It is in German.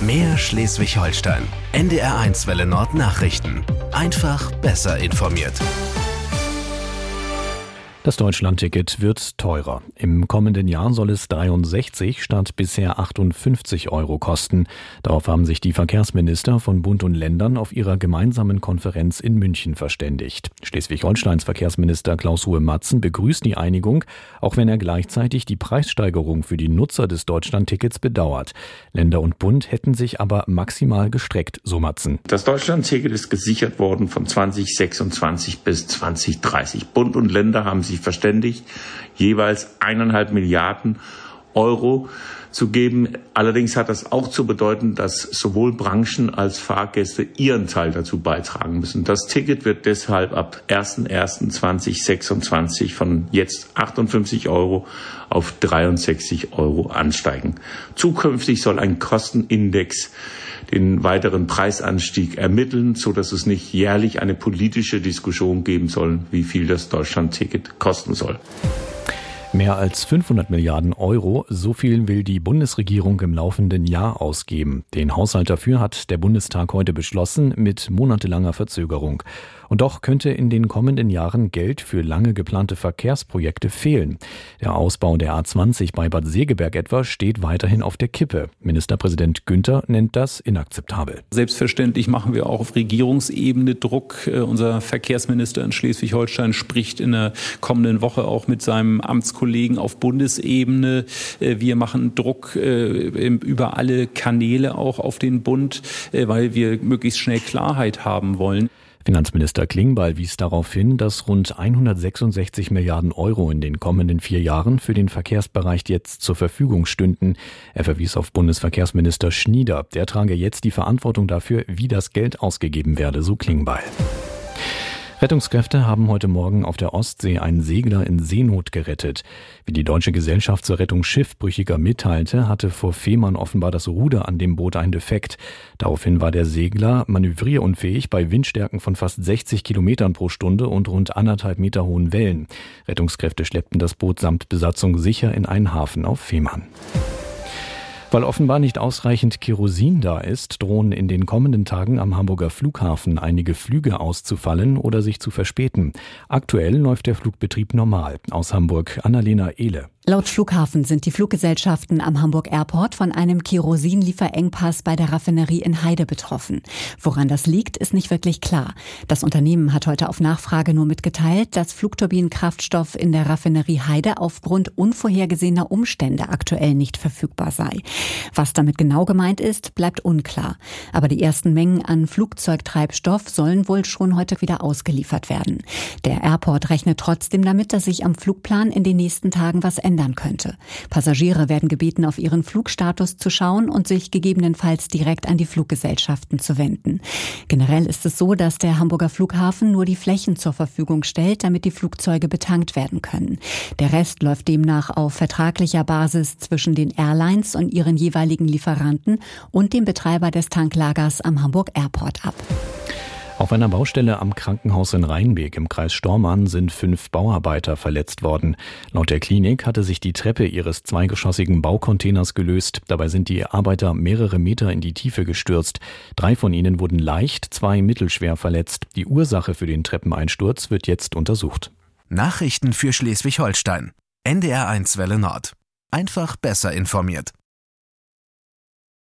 Mehr Schleswig-Holstein. NDR1 Welle Nord Nachrichten. Einfach besser informiert. Das Deutschlandticket wird teurer. Im kommenden Jahr soll es 63 statt bisher 58 € kosten. Darauf haben sich die Verkehrsminister von Bund und Ländern auf ihrer gemeinsamen Konferenz in München verständigt. Schleswig-Holsteins Verkehrsminister Klaus-Ruhe-Matzen begrüßt die Einigung, auch wenn er gleichzeitig die Preissteigerung für die Nutzer des Deutschlandtickets bedauert. Länder und Bund hätten sich aber maximal gestreckt, so Matzen. Das Deutschlandticket ist gesichert worden von 2026 bis 2030. Bund und Länder haben sich verständigt, jeweils 1,5 Milliarden € zu geben. Allerdings hat das auch zu bedeuten, dass sowohl Branchen als Fahrgäste ihren Teil dazu beitragen müssen. Das Ticket wird deshalb ab 01.01.2026 von jetzt 58 € auf 63 € ansteigen. Zukünftig soll ein Kostenindex den weiteren Preisanstieg ermitteln, so dass es nicht jährlich eine politische Diskussion geben soll, wie viel das Deutschlandticket kosten soll. Mehr als 500 Milliarden €, so viel will die Bundesregierung im laufenden Jahr ausgeben. Den Haushalt dafür hat der Bundestag heute beschlossen, mit monatelanger Verzögerung. Und doch könnte in den kommenden Jahren Geld für lange geplante Verkehrsprojekte fehlen. Der Ausbau der A20 bei Bad Segeberg etwa steht weiterhin auf der Kippe. Ministerpräsident Günther nennt das inakzeptabel. Selbstverständlich machen wir auch auf Regierungsebene Druck. Unser Verkehrsminister in Schleswig-Holstein spricht in der kommenden Woche auch mit seinem Amtskollegen auf Bundesebene. Wir machen Druck über alle Kanäle auch auf den Bund, weil wir möglichst schnell Klarheit haben wollen. Finanzminister Klingbeil wies darauf hin, dass rund 166 Milliarden € in den kommenden 4 Jahren für den Verkehrsbereich jetzt zur Verfügung stünden. Er verwies auf Bundesverkehrsminister Schnieder. Der trage jetzt die Verantwortung dafür, wie das Geld ausgegeben werde, so Klingbeil. Rettungskräfte haben heute Morgen auf der Ostsee einen Segler in Seenot gerettet. Wie die Deutsche Gesellschaft zur Rettung Schiffbrüchiger mitteilte, hatte vor Fehmarn offenbar das Ruder an dem Boot einen Defekt. Daraufhin war der Segler manövrierunfähig bei Windstärken von fast 60 Kilometern pro Stunde und rund 1,5 Meter hohen Wellen. Rettungskräfte schleppten das Boot samt Besatzung sicher in einen Hafen auf Fehmarn. Weil offenbar nicht ausreichend Kerosin da ist, drohen in den kommenden Tagen am Hamburger Flughafen einige Flüge auszufallen oder sich zu verspäten. Aktuell läuft der Flugbetrieb normal. Aus Hamburg Annalena Ehle. Laut Flughafen sind die Fluggesellschaften am Hamburg Airport von einem Kerosinlieferengpass bei der Raffinerie in Heide betroffen. Woran das liegt, ist nicht wirklich klar. Das Unternehmen hat heute auf Nachfrage nur mitgeteilt, dass Flugturbinenkraftstoff in der Raffinerie Heide aufgrund unvorhergesehener Umstände aktuell nicht verfügbar sei. Was damit genau gemeint ist, bleibt unklar. Aber die ersten Mengen an Flugzeugtreibstoff sollen wohl schon heute wieder ausgeliefert werden. Der Airport rechnet trotzdem damit, dass sich am Flugplan in den nächsten Tagen was ändern könnte. Passagiere werden gebeten, auf ihren Flugstatus zu schauen und sich gegebenenfalls direkt an die Fluggesellschaften zu wenden. Generell ist es so, dass der Hamburger Flughafen nur die Flächen zur Verfügung stellt, damit die Flugzeuge betankt werden können. Der Rest läuft demnach auf vertraglicher Basis zwischen den Airlines und ihren jeweiligen Lieferanten und dem Betreiber des Tanklagers am Hamburg Airport ab. Auf einer Baustelle am Krankenhaus in Rheinbeek im Kreis Stormarn sind 5 Bauarbeiter verletzt worden. Laut der Klinik hatte sich die Treppe ihres zweigeschossigen Baucontainers gelöst. Dabei sind die Arbeiter mehrere Meter in die Tiefe gestürzt. 3 von ihnen wurden leicht, 2 mittelschwer verletzt. Die Ursache für den Treppeneinsturz wird jetzt untersucht. Nachrichten für Schleswig-Holstein. NDR1 Welle Nord. Einfach besser informiert.